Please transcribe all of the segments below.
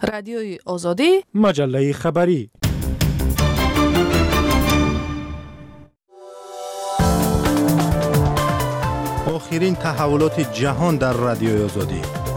رادیوی آزادی، مجله خبری. آخرین تحولات جهان در رادیوی آزادی.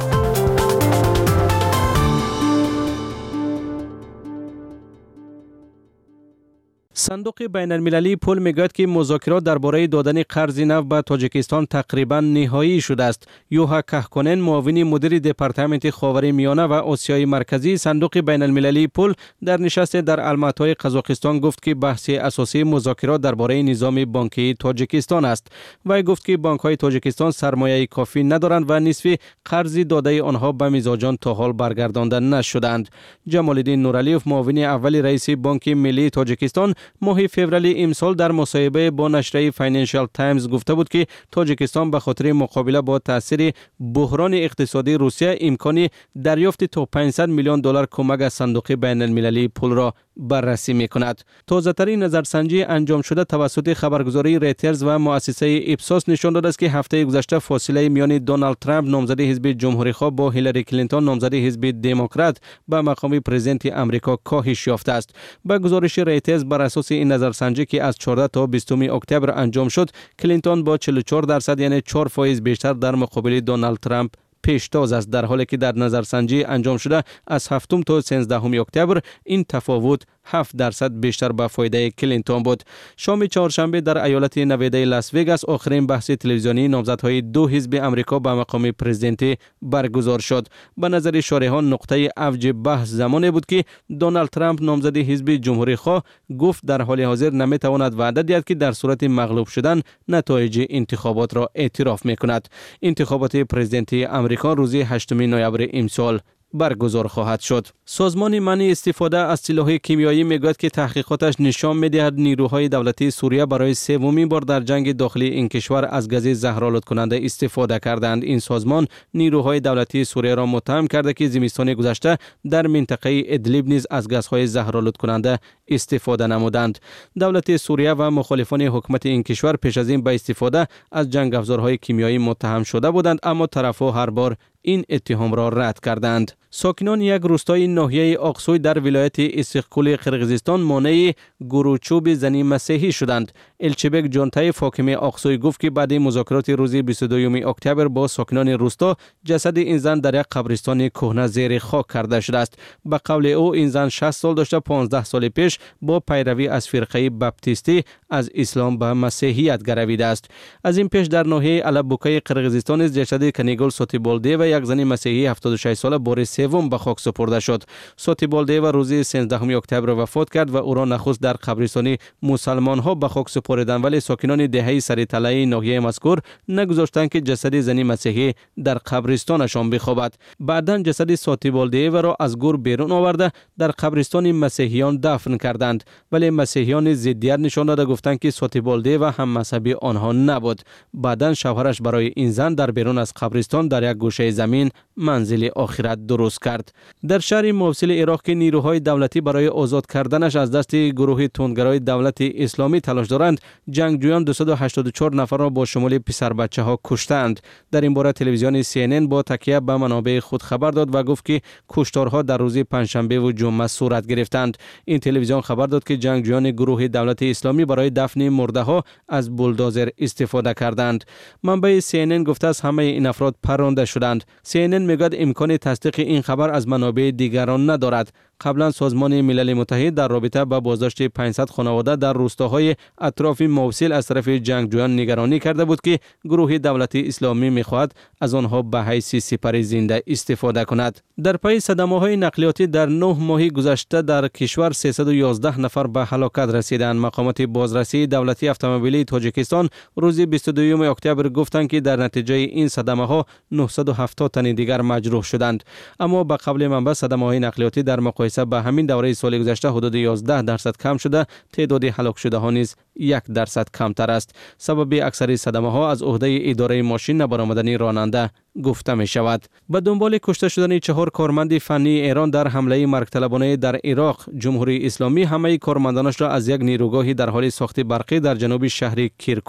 صندوق بین المللی پول میگوید که مذاکرات درباره دادن قرض نو به تاجیکستان تقریبا نهایی شده است. یوها کهکنن، معاون مدیر دپارتمنت خاورمیانه و آسیای مرکزی صندوق بین المللی پول در نشست در الماتای قزاقستان گفت که بحث اساسی مذاکرات درباره نظام بانکی تاجیکستان است. وی گفت که بانک‌های تاجیکستان سرمایه کافی ندارند و نصف قرض داده آنها به میزاجان تا حال برگردانده نشدند. جمال الدین نورعلیوف، معاون اول رئیس بانک ملی تاجیکستان، ماه فوریه امسال در مصاحبه با نشریه فاینانشال تایمز گفته بود که تاجیکستان به خاطر مقابله با تاثیر بحران اقتصادی روسیه امکان دریافت تا 500 میلیون دلار کمک از صندوق بین المللی پول را بررسی می‌کند. تازه‌ترین نظرسنجی انجام شده توسط خبرگزاری ریترز و مؤسسه اپسوس نشان داده است که هفته گذشته فاصله میان دونالد ترامپ نامزد حزب جمهوری‌خواه با هیلاری کلینتون نامزد حزب دموکرات به مقام پرزیدنت آمریکا کاهش یافته است. با گزارش ریترز بر اساس این نظرسنجی که از 14 تا 20 اکتبر انجام شد، کلینتون با 44% یعنی 4% بیشتر در مقابل دونالد ترامپ پیشتاز است، در حالی که در نظرسنجی انجام شده از 7 تا 13 اکتبر این تفاوت 7% بیشتر به فایده کلینتون بود. شام چهارشنبه در ایالت نوادا لاس وگاس آخرین بحث تلویزیونی نامزدهای دو حزب امریکا به مقام پرزیدنت برگزار شد. به نظر شارحان نقطه اوج بحث زمانی بود که دونالد ترامپ نامزد حزب جمهوری خواه گفت در حال حاضر نمیتواند وعده دهد که در صورت مغلوب شدن نتایج انتخابات را اعتراف میکند. انتخابات پرزیدنتی امریکا روز 8 نوامبر امسال برگزار خواهد شد. سازمان منع استفاده از سلاح کیمیایی میگوید که تحقیقاتش نشان میدهد نیروهای دولتی سوریه برای سومین بار در جنگ داخلی این کشور از گاز زهرآلود کننده استفاده کردند. این سازمان نیروهای دولتی سوریه را متهم کرده که زمستان گذشته در منطقه ادلیب نیز از گازهای زهرآلود کننده استفاده نمودند. دولت سوریه و مخالفان حکومت این کشور پیش از این به استفاده از جنگ افزارهای کیمیایی متهم شده بودند، اما طرفها هر بار این اتهام را رد کردند. ساکنان یک روستای ناحیه آقسوی در ولایت استقلال قرقیزستان مانع گروچوب زنی مسیحی شدند. الچبک جانتای حاکم آقسوی گفت که بعد مذاکرات روز 22 اکتبر با ساکنان روستا جسد این زن در یک قبرستان کهنه زیر خاک کرده شده است. به قول او این زن 60 سال داشته 15 سال پیش با پیروی از فرقه بپتیستی از اسلام به مسیحیت گرویده است. از این پیش در ناحیه علبوکای قرقیزستان جسد کنیگل سوتیبولده و یک زن مسیحی 76 ساله بار سوم به خاک سپرده شد. سوتیبولده و روز 13 اکتبر وفات کرد و او را نخست در قبرستان مسلمان ها به خاک سپردند، ولی ساکنان دهه سریطلعه ناحیه مذکور نگذاشتند که جسد زن مسیحی در قبرستانشان بخوابد. بعداً جسد سوتیبولده و را از گور بیرون آورده در قبرستان مسیحیان دفن کردند، ولی مسیحیان ضدیت نشان داده گفتند که سوتیبولده و هم مذهبی آنها نبود. بعداً شوهرش برای این زن در بیرون از قبرستان در یک گوشه زمین منزل آخرت درست کرد. در شهر موصل عراق که نیروهای دولتی برای آزاد کردنش از دست گروه تندگرای دولت اسلامی تلاش دارند، جنگجویان 284 نفر را با شمول پسر بچه ها کشتند. در این باره تلویزیون CNN با تکیه به منابع خود خبر داد و گفت که کشتارها در روز پنجشنبه و جمعه صورت گرفتند. این تلویزیون خبر داد که جنگجویان گروه دولت اسلامی برای دفن مرده ها از بولدوزر استفاده کردند. منبع CNN گفته است همه این افراد پرانده شدند. CNN میگوید امکان تصدیق این خبر از منابع دیگران ندارد. قبلا سازمان ملل متحد در رابطه با بازداشت 500 خانواده در روستاهای اطراف موصل از طرف جنگجویان نگرانی کرده بود که گروه دولت اسلامی می‌خواهد از آنها به حیث سپر زنده استفاده کند. در پی صدمه‌های نقلیاتی در 9 ماه گذشته در کشور 311 نفر به هلاکت رسیدند. مقامات بازرسی دولتی اتومبیلی تاجیکستان روز 22 اکتبر گفتند که در نتیجه این صدمه‌ها 970 تن دیگر مجروح شدند. اما به قول منبع صدمه‌های نقلیاتی در مقایسه با همین دوره سال گذشته حدود 11% کم شده، تعداد هلاک شده ها نیز 1% کمتر است. سبب اکثر صدمه ها از عهده اداره ماشین نبرآمدنی راننده گفته می شود. به دنبال کشته شدن 4 کارمند فنی ایران در حمله مرگطلبانه در عراق، جمهوری اسلامی همه کارمندانش را از یک نیروگاهی در حال ساخت برقی در جنوب شهر کرکوک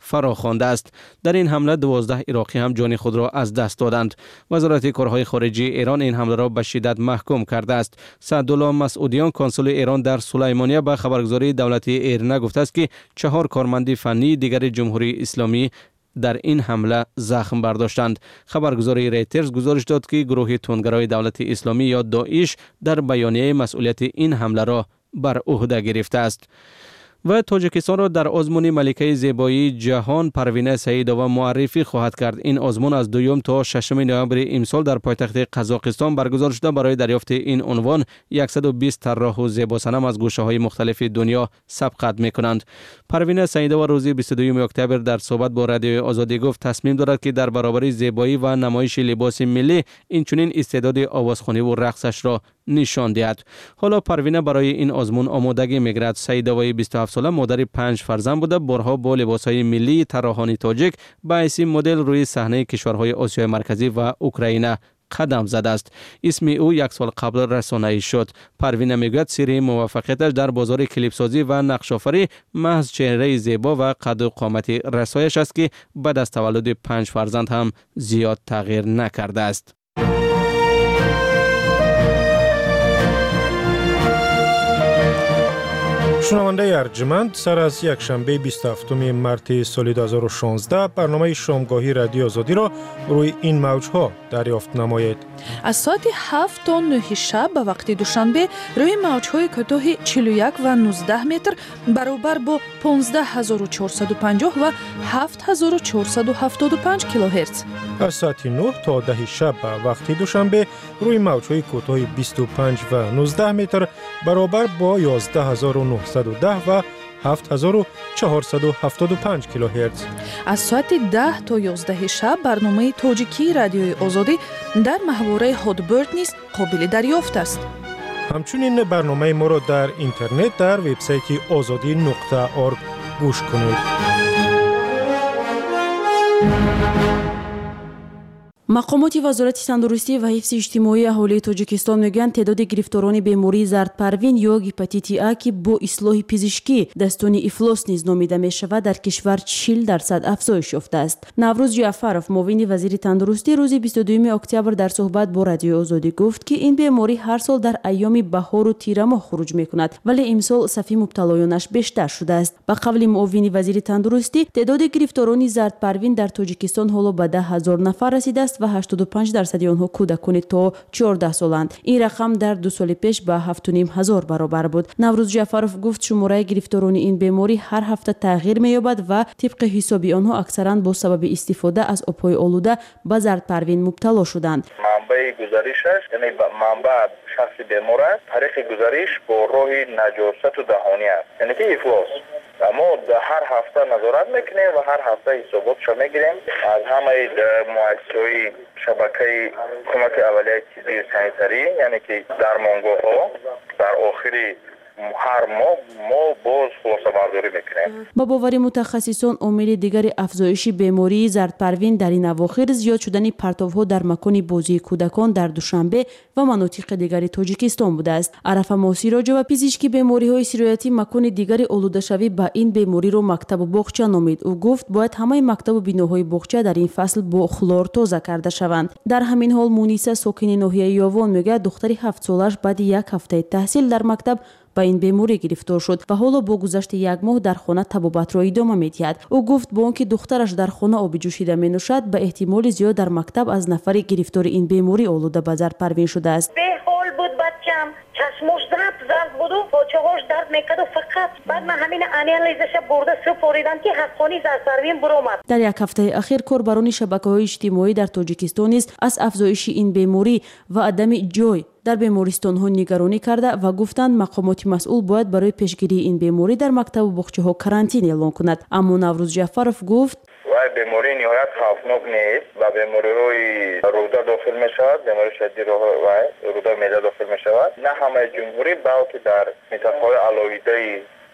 فرا خوانده است. در این حمله 12 عراقی هم جان خود را از دست دادند. وزارت کارهای خارجه ایران این حمله را به شدت محکوم کرده است. سعدالله مسعودیان کنسول ایران در سلیمانیه به خبرگزاری دولتی ایرنا گفته است که 4 کارمند فنی دیگر جمهوری اسلامی در این حمله زخم برداشتند. خبرگزاری ریترز گزارش داد که گروه تندگرای دولت اسلامی یا داعش در بیانیه مسئولیت این حمله را بر عهده گرفته است. و تاجیکستان را در آزمون ملکه زیبایی جهان پروینه سعیدووا معرفی خواهد کرد. این آزمون از 2 تا 6 نوامبر امسال در پایتخت قزاقستان برگزار شده. برای دریافت این عنوان 120 طراح و زیباصنم از گوشه‌های مختلف دنیا سبقت می‌کنند. پروینه سعیدووا روز 22 اکتبر در صحبت با رادیوی آزادی گفت تصمیم دارد که در برابر زیبایی و نمایش لباس ملی اینچنین استعداد آوازخوانی و رقصش را نشان دهد. حالا پروینه برای این آزمون آمادگی می‌گیرد. سعیدووای 27 ساله مادر 5 فرزند بوده. بارها با لباس‌های ملی طراحان تاجیک به حیث مدل روی صحنه کشورهای آسیای مرکزی و اوکراین قدم زده است. اسم او 1 سال قبل رسانه‌ای شد. پروینه میگوید سر موفقیتش در بازار کلیپ سازی و نقش‌آفری محض چهره زیبا و قد و قامت رسایش است که بعد از تولد 5 فرزند هم زیاد تغییر نکرده است. شنونده ارجمند، سر از یک شنبه 27 مارس سال 2016 برنامه شامگاهی رادیو آزادی را روی این موج‌ها دریافت نمایید. از ساعت 7 تا 9 شب به وقت دوشنبه روی موج‌های کوتاه 41 و 19 متر برابر با 15450 و 7475 کیلوهرتز. از ساعت 9 تا 10 شب به وقت دوشنبه روی موج‌های کوتاه 25 و 19 متر برابر با 11910 و 7475 کیلوهرتز. از ساعت 10 تا 11 شب برنامه تاجیکی رادیوی آزادی در محوره هادبرد نیز قابل دریافت است. همچنین برنامه ما را در اینترنت در وبسایت azadi.org گوش کنید. مقامات وزارت تندرستی و حفظ اجتماعی اهالی تاجیکستان میگویند تعداد گرفتاران بیماری زردپروین یا هپاتیت آ که با اصلاح پزشکی دستان افلاس نیز نامیده می شود در کشور 40% افزایش یافته است. نوروز جعفرов معاون وزیر تندرستی روز 22 اکتبر در صحبت با رادیو آزادی گفت که این بیماری هر سال در ایام بهار و تیر ماه خروج میکند، ولی امسال صفی مبتلایانش بیشتر شده است. به قول معاون وزیر تندرستی تعداد گرفتاران زردپروین در تاجیکستان حالا به 10,000 نفر رسیده است و 85% آنها کودکان تا 14 سالند. این رقم در 2 سال پیش به 7,500 برابر بود. نوروز جعفرов گفت شماره گرفتاران این بیماری هر هفته تغییر می‌یابد و طبق حساب آنها اکثرا با سبب استفاده از آب‌های آلوده به زردپروین مبتلا شدند. منبع گزارشش یعنی منبع شخص بیمار است. تاریخ گزارش با راه نجاست و دهانی است، یعنی که افلاس. اما هر هفته نظارت میکنیم و هر هفته حساباتش میگیریم از همه مؤسسه‌های شبکه کمک اولیه طبی سانیتری، یعنی که درمانگاه‌ها در آخری هر ما باز خلاصه برداری میکنیم. با باور متخصصان عامل دیگر افزایش بیماری زردپروین در این اواخر زیاد شدن پرتوها در مکان بازی کودکان در دوشنبه و مناطق دیگر تاجیکستان بوده است. عرف ماسی راجع به پزشکی بیماری‌های سرایتی مکان دیگر آلوده شوی به این بیماری را مکتب و باغچه نامید. او گفت باید همه مکتب و بیناهای باغچه در این فصل با خلور تازه کرده شوند. در همین حال مونیسه ساکن ناحیه یاوان میگه دختری 7 سالش بعد یک هفته تحصیل در مکتب با این بیماری گرفتار شد و حالا با گذشت 1 ماه در خانه طبابت را ادامه می‌دهد. او گفت با آنکه دخترش در خانه آب جوشیده می‌نوشد به احتمال زیاد در مکتب از نفر گرفتار این بیماری آلوده به زردپروین شده است. به حال بود بچم، چشمش درد بود و پاچه‌هاش درد می‌کرد و فقط بعد من همین انالیزش برده سپاریدم که حقانی زردپروین برآمد. در یک هفته اخیر کاربران شبکه‌های اجتماعی در تاجیکستان نیز از افزایش این بیماری و عدم جای در بیمارستان‌ها نگرانی کرده و گفتند مقامات مسئول باید برای پیشگیری این بیماری در مکتب و باغچه‌ها کرانتین اعلام کند. اما نوروز جعفرov گفت و بیماری نهایت خوفناک نیست و بیماری‌های روده داخل می‌شود، بیماری شدید روده معده داخل می‌شود. نه همه جمهوری بلکه در منطقه‌های علایده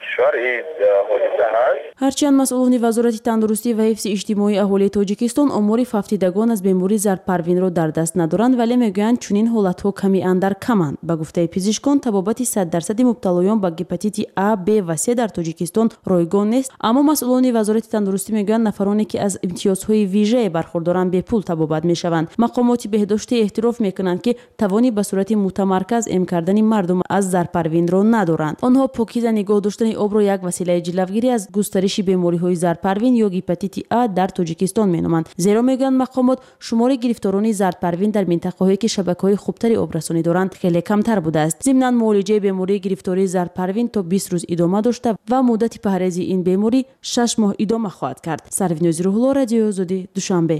کشور این حادثه هست. ҳарчанд масъулони вазорати тандурустӣ ва ҳифзи иҷтимоии аҳолии тоҷикистон омори фавтидагон аз бемории зардпарвинро дар даст надоранд, вале мегӯянд чунин ҳолатҳо ками андар каманд. ба гуфтаи пизишкон, табобати 100% мубталоён ба гепатити А, Б ва С дар Тоҷикистон ройгон нест, аммо масъулони вазорати тандурустӣ мегӯянд нафароне ки аз имтиёзҳои вижае бархурдоранд бепул табобат мешаванд. мақомоти беҳдошти эътироф мекунанд ки тавони ба сурати мутамарказ эм кардани мардум аз зарпарвинро надоранд. онҳо покиза нигоҳ доштани обро як василаи ҷилавгирӣ аз густариши бемориҳои зарпарвин ё гепатити А дар Тоҷикистон меноманд. зеро мегӯянд мақомот шумори гирифторони зардпарвин дар минтақаҳое ки шабакаҳои хубтари обрасонӣ доранд хеле камтар будааст. зимнан муолиҷаи бемории гирифтории зарпарвин то 20 рӯз идома дошта ва муддати паҳрези ин беморӣ 6 моҳ идома хоҳад кард. Сарвинози Рӯҳулло, Радиои Озодӣ, Душанбе.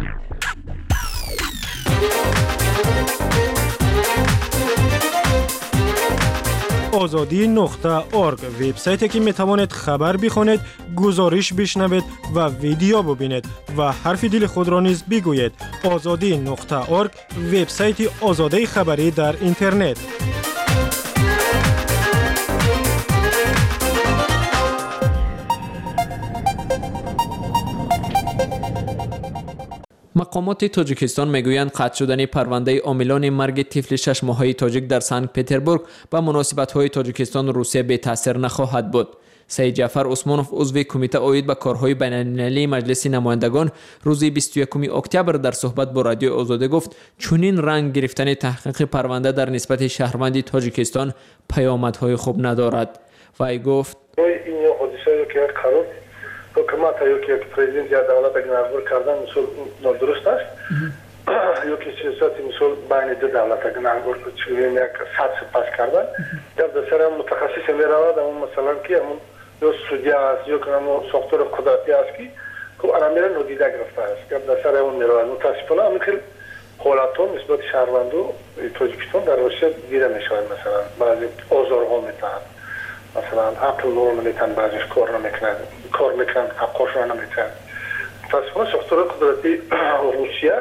ozodi.org вебсайте ки метавонед хабар бихонед, гузориш бишнавед ва видео бубинед ва ҳарфи дили худро низ бигӯед. ozodi.org вебсайти озодаи хабарӣ дар интернет. мақомоти тоҷикистон мегӯянд қатъ шудани парвандаи омилони марги тифли 6 моҳаи тоҷик дар Санкт Петербург ба муносибатҳои Тоҷикистон Русия бетаъсир нахоҳад буд. Саид Ҷаъфар Усмонов, узви кумита оид ба корҳои байналмилалии маҷлиси намояндагон, рӯзи 21 октябр дар суҳбат бо Радиои Озодӣ гуфт, чунин ранг гирифтани таҳқиқи парванда дар нисбати шаҳрванди Тоҷикистон паёмадҳои хуб надорад. Вай гуфт: حکومت یا که پرزیدنت یا دولت اگر مجبور کردن مثل نادرست است یا که سیاست مثل بین دو دولت اگر مجبور چنین یک سطح پس کردن یا بسیار متخصص میرود اما مثلا که همون یا سودیا است یا که همون ساختار قدرتی است که خب آرامیره نادیده گرفته است یا بسیار همون میرود. متاسفانه همین خیلی حالتها نسبت شهروندو تاجیکستان در روسیه دیده میشود. مثلا بعضی آزارها میتهند، مثلا عقل نور نمیتن، بعضیش کار میکنن حقاش را نمیتن. متاسفانه ساختار قدرتی روسیه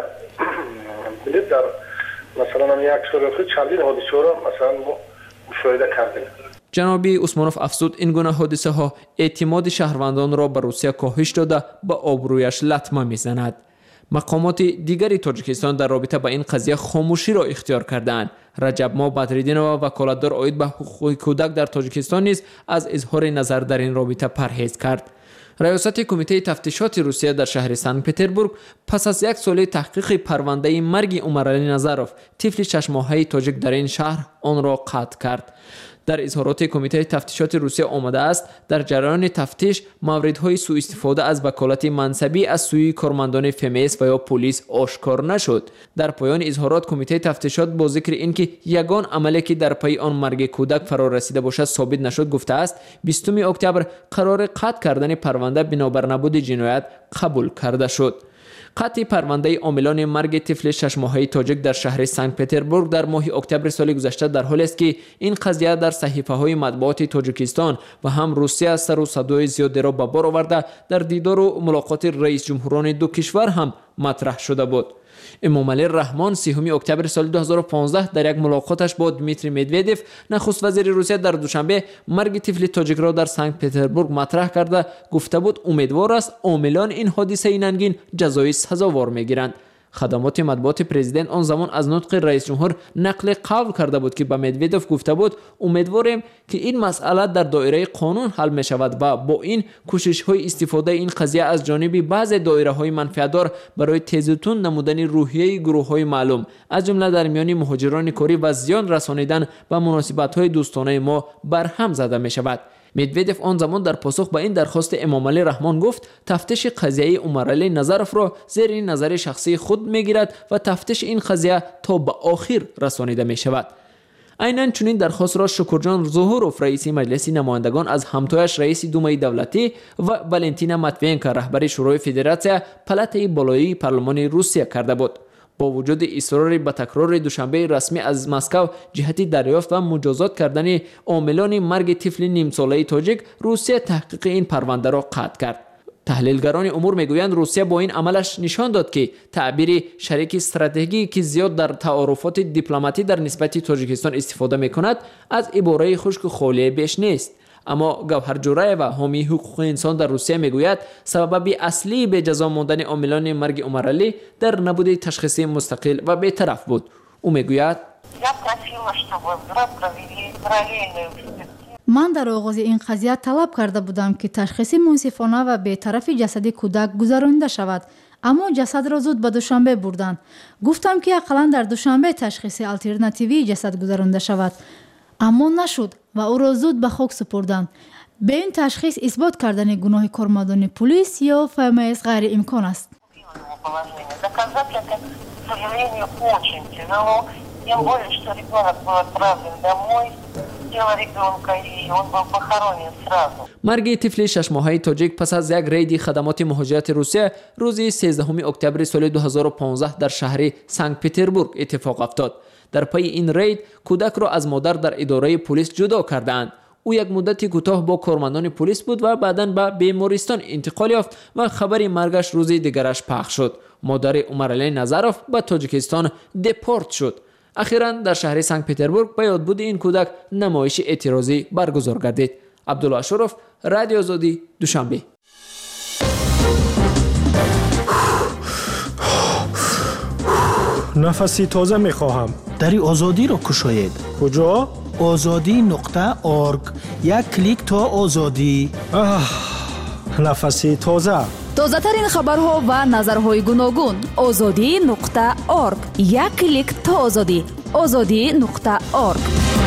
بلید در مثلا هم یک سال خود چندین حادثه را مثلا مشاهده کردیم. جنابی اسمانوف افزود این گونه حادثه ها اعتماد شهروندان را به روسیه کاهش داده با آبرویش لطمه میزند. مقامات دیگری تاجیکستان در رابطه با این قضیه خاموشی را اختیار کردند. رجب ما بدریدینова وکالتدار عاید به حقوق کودک در تاجیکستان نیز از اظهار نظر در این رابطه پرهیز کرد. ریاست کمیته تفتیشات روسیه در شهر سنت پتربورگ پس از یک سال تحقیق پرونده مرگ عمرعلی نظروف، طفل 6 ماهه تاجیک در این شهر، آن را قطع کرد. در اظهارات کمیته تفتیشات روسیه آمده است در جریان تفتیش موردهای سوء استفاده از وکالت منصبی از سوی کارمندان فمس و یا پلیس آشکار نشد. در پایان اظهارات کمیته تفتیشات با ذکر اینکه یگان عملی که در پی آن مرگ کودک فرا رسیده باشد ثابت نشد گفته است 20 اکتبر قرار قطع کردن پرونده بنابر نبود جنایت قبول کرده شد. قطع پرونده عاملان مرگ طفل 6 ماهه تاجیک در شهر سنت پتربورگ در ماه اکتبر سال گذشته در حالی است که این قضیه در صحیفه‌های مطبوعات تاجیکستان و هم روسیه سر و صدای زیادی را به بار آورده در دیدار و ملاقات رئیس جمهوران دو کشور هم مطرح شده بود. امامعلی رحمان 30 اکتبر سال 2015 در یک ملاقاتش با دمیتری مدودیف نخست وزیر روسیه در دوشنبه مرگ طفل تاجیک را در سنت پتربورگ مطرح کرده گفته بود امیدوار است عاملان این حادثه ننگین جزای سزاوار میگیرند. خدمات مطبوعات پرزیدنت آن زمان از نطق رئیس جمهور نقل قول کرده بود که به مدودیف گفته بود امیدواریم که این مسئله در دایره قانون حل می شود و با این کوشش های استفاده این قضیه از جانب بعض دایره های منفعتدار برای تیزتون نمودن روحیه گروه های معلوم از جمله در میان مهاجران کاری و زیان رسانیدن به مناسبت های دوستانه ما برهم زده می شود. مدودیف آن زمان در پاسخ به این درخواست امامعلی رحمان گفت تفتیش قضیه عمرعلی نظروف را زیر نظر شخصی خود میگیرد و تفتیش این قضیه تا به آخر رسانیده می شود. عیناً چنین درخواست را شکرجان ظهوروف رئیس مجلس نمایندگان از همتایش رئیس دومای دولتی و والنتینا ماتوینکا رهبر شورای فدراسیون پلات بالایی پارلمان روسیه کرده بود. با وجود اصرار به تکرار دوشنبه رسمی از مسکو جهت دریافت و مجازات کردن عاملان مرگ طفل نیم ساله تاجیک، روسیه تحقیق این پرونده را قطع کرد. تحلیلگران امور میگویند روسیه با این عملش نشان داد که تعبیر شریک استراتژیکی که زیاد در تعارفات دیپلماتی در نسبت تاجیکستان استفاده میکند از عباره خشک خالی بیش نیست. اما گوهر جوراєва حامی حقوق انسان در روسیه میگوید سبب اصلی به جزا ماندن عاملان مرگ عمر علی در نبود تشخیصی مستقل و بی‌طرف بود. او میگوید من در آغاز این قضیه طلب کرده بودم که تشخیص منصفانه و بی‌طرف جسد کودک گذرانده شود، اما جسد را زود به دوشنبه بردند. گفتم که اقلا در دوشنبه تشخیص آلترناتیوی جسد گذرانده شود، اما نشد و او را زود به خاک سپردند. به این تشخیص اثبات کردن گناه کارمندان پلیس یا فهمیز غیر امکان است. مرگ طفل 6 ماهه تاجیک پس از یک رید خدمات مهاجرت روسیه روز 13 اکتبر سال 2015 در شهر سنت پتربورگ اتفاق افتاد. در پی این رید کودک را از مادر در اداره پلیس جدا کردند. او یک مدتی کوتاه با کارمندان پلیس بود و بعداً به بیمارستان انتقال یافت و خبر مرگش روز دیگرش پخش شد. مادر عمر علی نظروف به تاجیکستان دپورت شد. اخیراً در شهر سنت پتربورگ به یادبود این کودک نمایش اعتراضی برگزار گردید. عبدالله اشرف، رادیو آزادی، دوشنبه. نفسی تازه میخواهم. دری آزادی را کشاید. کجا؟ azadi.org. یک کلیک تا آزادی. نفسی تازه. تازه ترین خبرها و نظرهای گوناگون. azadi.org. یک کلیک تا آزادی. azadi.org.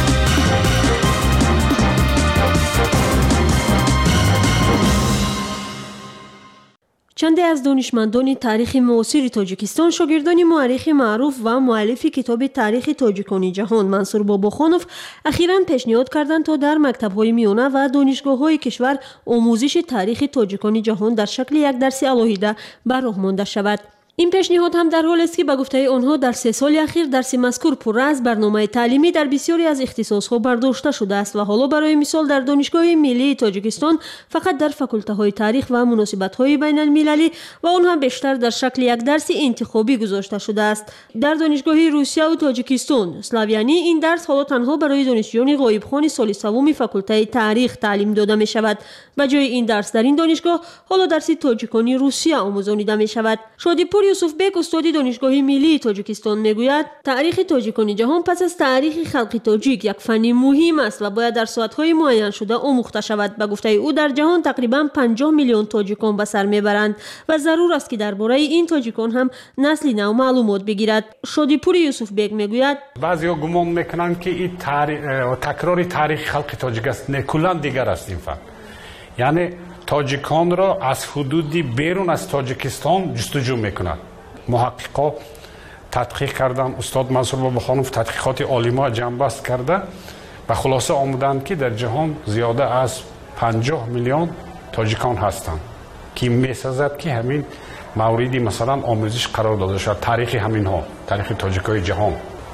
چندی از دانشمندان تاریخ معاصر تاجیکستان، شاگردان مورخ معروف و مؤلف کتاب تاریخ تاجیکان جهان منصور باباخانوف اخیراً پیشنهاد کردند تا در مکتب‌های میانه و دانشگاه‌های کشور آموزش تاریخ تاجیکان جهان در شکل یک درس علاهیده به راه مانده شود. این پیشنهاد هم در حالی است که به گفته آنها در 3 سال اخیر درس مذکور پر از برنامه تعلیمی در بسیاری از اختصاص‌ها برداشته شده است و حالا برای مثال در دانشگاه ملی تاجیکستان فقط در فاکولته‌های تاریخ و مناسبت‌های بین‌المللی و آن هم بیشتر در شکل یک درس انتخابی گذاشته شده است. در دانشگاه روسیه و تاجیکستان سلاویانی این درس حالا تنها برای دانشجویان غایبخوان سال سوم فاکولته تاریخ تعلیم داده می شود. به جای این درس در این دانشگاه حالا درس تاجیکانی روسیه آموزانیده می شود. شادیپور یوسف بیگ استاد دانشگاه ملی تاجیکستان میگوید تاریخ تاجیکان جهان پس از تاریخ خلق تاجیک یک فن مهم است و باید در ساعت‌های معین شده آموخته شود. به گفته او در جهان تقریبا 50 میلیون تاجیکان به سر میبرند و ضرور است که درباره این تاجیکان هم نسل نو معلومات بگیرد. شادیپور یوسف بیگ میگوید بعضی‌ها گمان میکنند که این تکرار تاریخ خلق تاجیک است، نه کلاً دیگر است این فن. یعنی تاجیکان را از حدودی بیرون از تاجیکستان جستجو میکنند. محققا تحقیق کردن، استاد منصور باباخانوف تحقیقات عالی‌ها جنبست کرده و خلاصه آمدند که در جهان زیاده از 50 میلیون تاجیکان هستند که میسازد که همین موردی مثلا آموزش قرار داده شد. تاریخ همین ها، تاریخ تاجیکای جهان.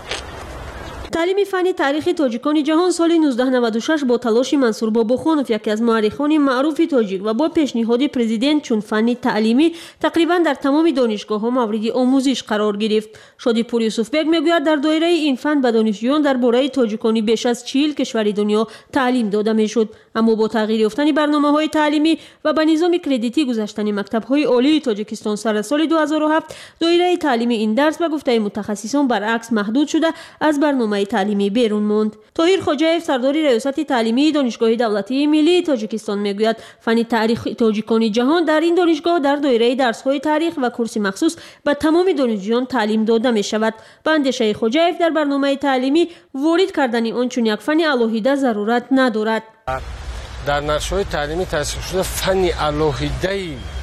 تعلیم فنی تاریخ تاجیکان جهان سال 1996 با تلاش منصور باباخانوف یکی از مورخان معروف تاجیک و با پیشنهاد پرزیدنت چون فنی تعلیمی تقریبا در تمام دانشگاه‌ها مورد آموزش قرار گرفت. شادیپور یوسف بیگ میگوید در دایره این فن به دانشجویان درباره تاجیکانی بیش از 40 کشور دنیا تعلیم داده میشد، اما با تغییر یافتن برنامه‌های تعلیمی و به نظام کردیتی گذاشتن مکتب‌های عالی تاجیکستان سر سال 2007 دایره تعلیمی این درس به گفته متخصصان برعکس محدود شده از برنامه تعلیمی بیرون ماند. طاهر خواجه‌اف سردار ریاست تعلیمی دانشگاه دولتی ملی تاجیکستان میگوید فن تاریخ تاجیکان جهان در این دانشگاه در دایره درس‌های تاریخ و کورس مخصوص به تمام دانشجویان تعلیم داده می شود. به اندیشه خواجه‌اف در برنامه تعلیمی وارد کردن آن چون یک فن علاهیده ضرورت ندارد. در نقشه‌های تعلیمی تصویب شده فن علاهیده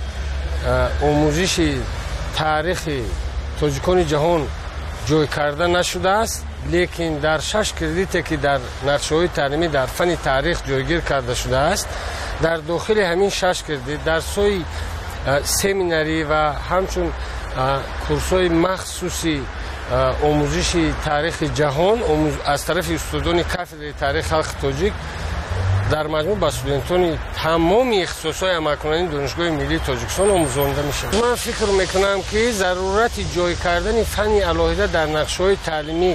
آموزش تاریخ تاجیکان جهان جای کرده نشده است، لیکن در 6 کردیتی که در نقشه‌های تعلیمی در فن تاریخ جایگیر کرده شده است، در داخل همین 6 کردیت درس‌های سمیناری و همچون کورس‌های مخصوصی آموزش تاریخ جهان از طرف استادان کافدره تاریخ خلق تاجیک در مجموع به استودنتان تمام اختصاص‌های عملکننده دانشگاه ملی تاجیکستان آموزانده میشه. من فکر میکنم که ضرورت جای کردن فن علاهیده در نقشه‌های تعلیمی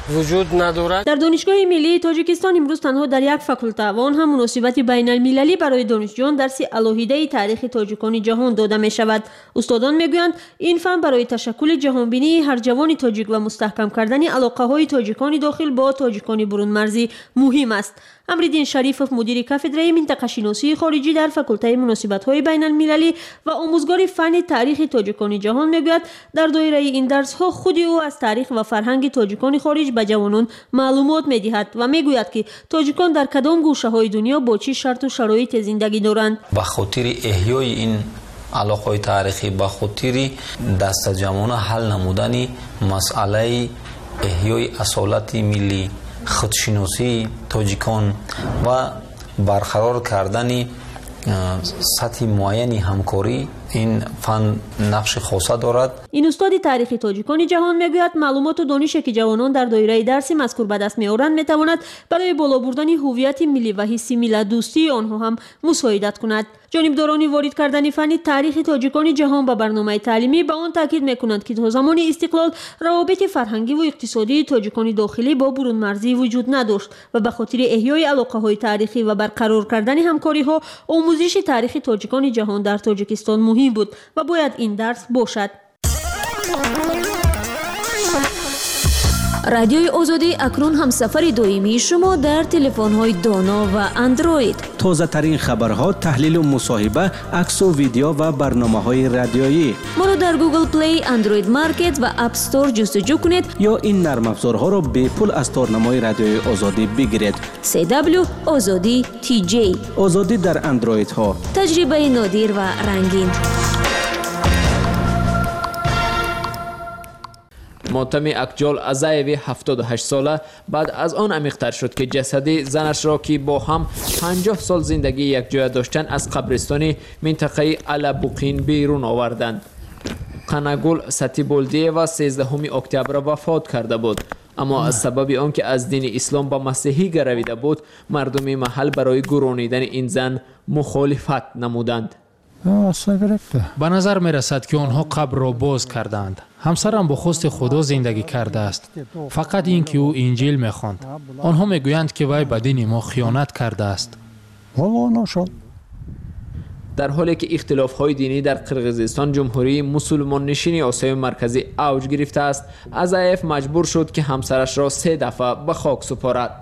وجود ندارد. در دانشگاه ملی تاجیکستان امروز تنها در یک فاکولته و آن هم مناسبت بین المللی برای دانشجویان درس الهیده تاریخ تاجیکان جهان داده می شود. استادان میگویند این فن برای تشکل جهانبینی هر جوان تاجیک و مستحکم کردن علاقه های تاجیکان داخل با تاجیکان برون مرزی مهم است. امرالدین شریفوف مدیر کافدره منطقه شناسی خارجی در فاکولته مناسبت های بین المللی و آموزگار فن تاریخ تاجیکان جهان میگوید در دایره این درس ها خود او از تاریخ و فرهنگ تاجیکان خارج به جوانان معلومات میدهد و میگوید که تاجیکان در کدام گوشه های دنیا با چه شرط و شرایط زندگی دارند. به خاطر احیای این علاقه تاریخی، به خاطر دست جمعانه حل نمودن مسئله احیای اصالت ملی، خودشناسی تاجیکان و برقرار کردن سطح معینی همکاری، این فن نقش خاصه دارد. این استاد تاریخ تاجیکان جهان میگوید معلومات و دانشی که جوانان در دایره درس مذکور به دست میآورند میتواند برای بالا بردن هویت ملی و حس ملت دوستی آنها هم مساعدت کند. جانبداران وارد کردن فن تاریخ تاجیکان جهان به برنامه تعلیمی به آن تاکید میکنند که تا زمان استقلال روابط فرهنگی و اقتصادی تاجیکان داخلی با برون مرزی وجود نداشت و به خاطر احیای علاقه های تاریخی و برقرار کردن همکاری ها آموزش تاریخ تاجیکان جهان در تاجیکستان مهم بود و باید این درس باشد. رادیوی آزادی اکنون هم سفر دائمی شما در تلفن‌های دانا و اندروید. تازه ترین خبرها، تحلیل و مصاحبه، عکس و ویدیو و برنامه‌های رادیویی. ما را در گوگل پلی، اندروید مارکت و اپ استور جستجو کنید یا این نرم افزارها را به پول از تارنمای رادیوی آزادی بگیرید. CW آزادی TJ. آزادی در اندروید ها. تجربه نادر و رنگین. ماتم اکجال ازایوی 78 ساله بعد از آن عمیق‌تر شد که جسد زنش را که با هم 50 سال زندگی یک جای داشتن از قبرستان منطقه الابوقین بیرون آوردند. قناگل ستیبولدی و 13 اکتبر وفات کرده بود، اما از سبب آنکه از دین اسلام به مسیحی گرویده بود مردم محل برای گرانیدن این زن مخالفت نمودند. به نظر می رسد که آنها قبر را باز کردند. همسرم با خواست خدا زندگی کرده است، فقط این که او انجیل می خواند. آنها می گویند که وی به دین ما خیانت کرده است. در حالی که اختلاف‌های دینی در قرقیزستان جمهوری مسلمان نشین آسیای مرکزی اوج گرفته است، ازایف مجبور شد که همسرش را 3 دفعه به خاک سپارد.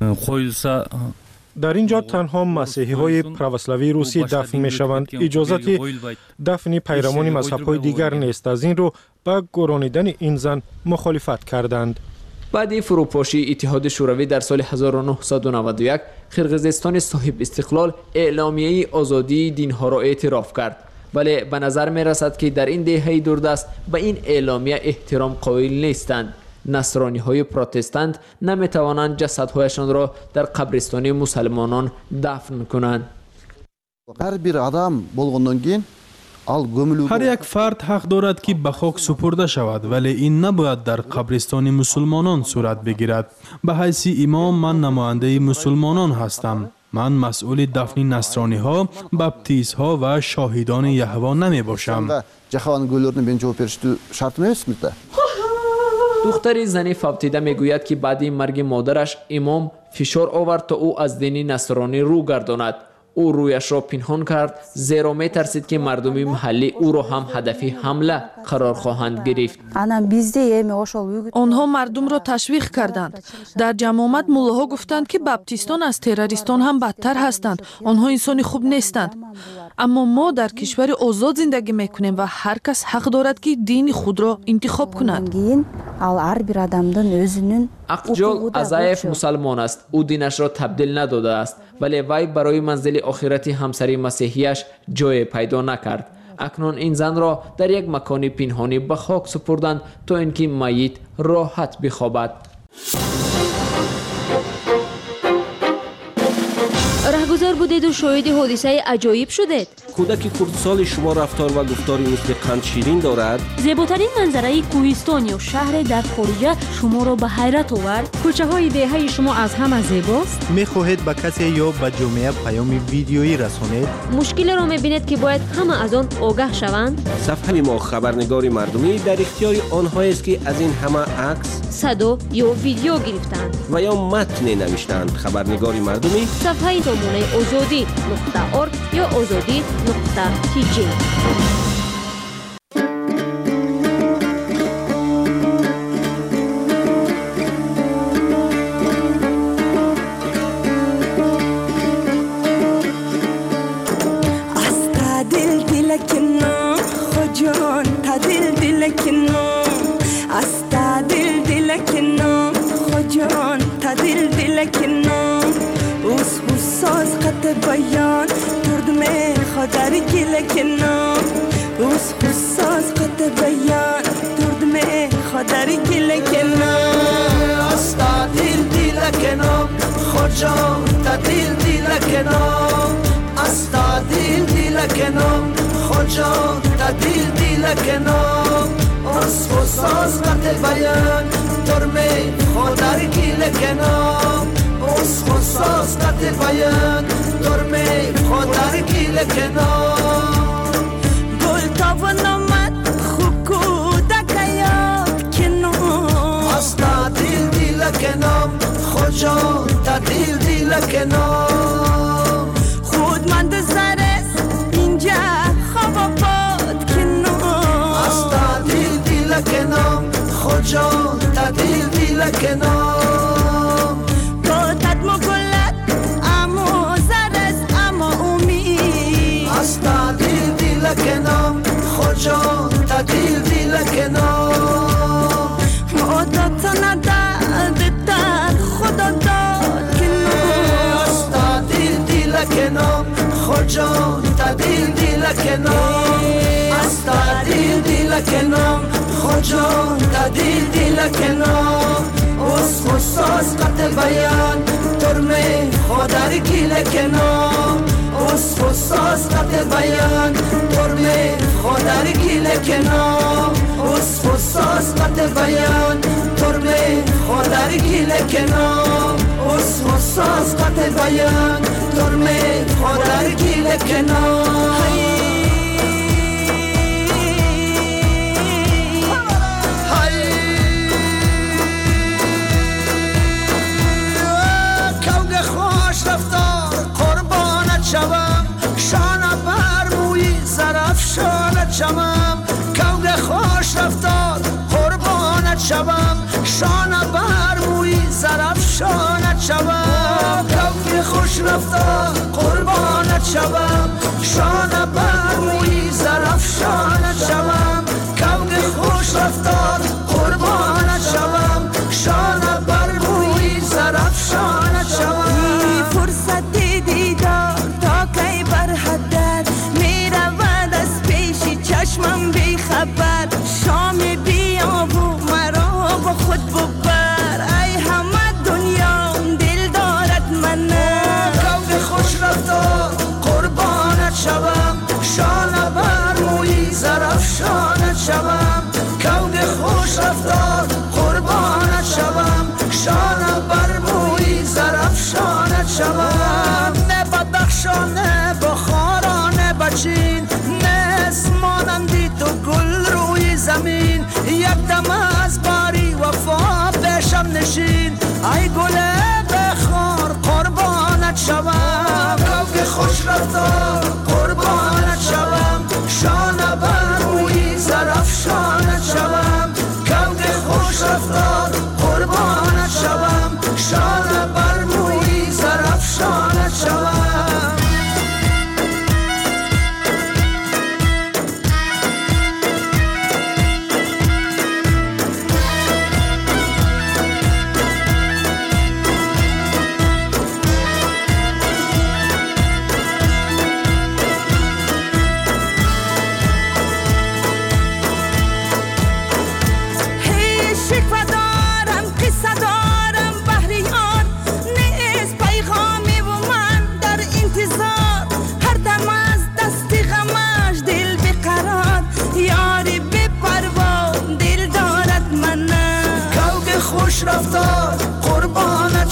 در اینجا تنها مسیحی های پروسلاوی روسی دفن می شوند. اجازت دفن پیروان مذهب های دیگر نیست. از این رو با گرانیدن این زن مخالفت کردند. بعد فروپاشی اتحاد شوروی در سال 1991 قرقیزستان صاحب استقلال اعلامیه آزادی دینها را اعتراف کرد، ولی به نظر می رسد که در این دهه دوردست به این اعلامیه احترام قائل نیستند. نصرانی های پروتستان نمی توانند جسدهایشان را در قبرستان مسلمانان دفن کنند. هر یک فرد حق دارد که به خاک سپرده شود، ولی این نباید در قبرستان مسلمانان صورت بگیرد. به حیث امام من نماینده مسلمانان هستم. من مسئول دفن نصرانی ها، بپتیست ها و شاهدان یهوه نمی باشم. دختر زنی فوتیده میگوید که بعد مرگ مادرش امام فشار آورد تا او از دین نصرانی رو گرداند. او رویش را پنهان کرد زیرا میترسید که مردم محلی او را هم هدف حمله قرار خواهند گرفت. آنها مردم را تشویق کردند. در جمع آمد ملاها گفتند که بپتیستان از تروریستان هم بدتر هستند. آنها انسان خوب نیستند. اما ما در کشور آزاد زندگی میکنیم و هر کس حق دارد که دین خود را انتخاب کند. اقجال ازایف مسلمان است. او دینش را تبدیل نداده است، ولی وی برای منزل آخرت همسری مسیحیش جای پیدا نکرد. اکنون این زن را در یک مکان پنهانی به خاک سپردند تا اینکه میت راحت بخوابد. رهگذر بودید و شاهد حادثه عجایب شدید. کودک خردسال شما رفتار و گفتاری مثل قند شیرین دارد؟ زیباترین منظره کوهستان یا شهر در خارجه شما را به حیرت آورد؟ کوچه های دهه شما از همه زیباست؟ می‌خواهید به کسی یا به جامعه پیام ویدیویی رسانید؟ مشکل را می‌بینید که باید همه از آن آگاه شوند؟ صفحه ما خبرنگار مردمی در اختیار آنهایی است که از این همه عکس، صدا یا ویدیو گرفتند و یا متن نوشتند. خبرنگار مردمی صفحه نمونه azadi.org یا azadi.tg. بیان ترد می خداری کی لکنم اوس خصاص قط بیان ترد می خداری کی لکنم استا دل لکنم خجان تا دل لکنم استا دل لکنم خجان تا دل لکنم اوس خصاص قط بیان ترد می خداری کی لکنم اوس خصاص قط بیان درمی خودر گیل کنم گل تاون آمد خوب کودک یاد کنم استا دیل کنم خجان تا دیل کنم خودمند زرس اینجا خواب آباد کنم استا دیل کنم خجان تا دیل کنم گوتت مگلت امو زرس اما اومی استا دیل کنم خجان تا دیل کنم مودت نداد در خدا داد کنم استا دیل کنم خجان تا دیل کنم استا دیل کنم خجان تا دیل کنم اوس خصاص قط بیان ترمی خودر گیل کنم اوس خصاص قط بیان ترمی خودر گیل کنم اوس خصاص قط بیان ترمی خودر گیل کنم اوس خصاص قط بیان ترمی خودر گیل کنم شانه بر موی زرف شانه چمم کود خوش رفتار قربانت شوم شانه بر موی زرف شانه چمم کود خوش رفتار قربانت شوم شانه بر موی زرف شانه چمم کود خوش رفتار قربانت شوم شانه بر موی زرف شانه چمم فرصت دیدار چشمم بی خبر شام بیابو مرا با خود ببر ای همه دنیا دل دارد منه کود خوش رفتار قربانت شوم شانه بر موی زرف شانت شوم کود خوش رفتار قربانت شوم شانه بر موی زرف شانت شوم نه بدخشان نه بخارا نه بچین مانندی تو گل روی زمین یک دم از باری وفا پیشم نشین ای گل بخار قربانت شوم کود خوش رفتار قربانت شوم شانه بر موی زرف شانت شوم کود خوش رفتار قربانت شوم شانه بر موی زرف شانت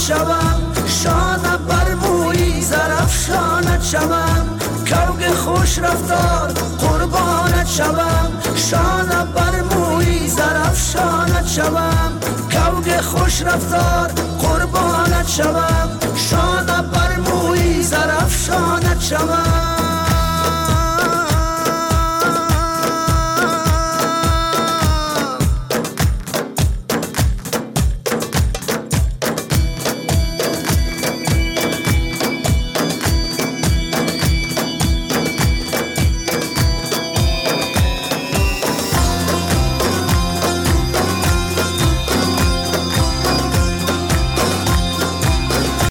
شوم شانه بر موی زرفشانت شوم کوگ خوش رفتار قربانت شوم شانه بر موی زرفشانت شوم کوگ خوش رفتار قربانت شوم شانه بر موی زرفشانت شوم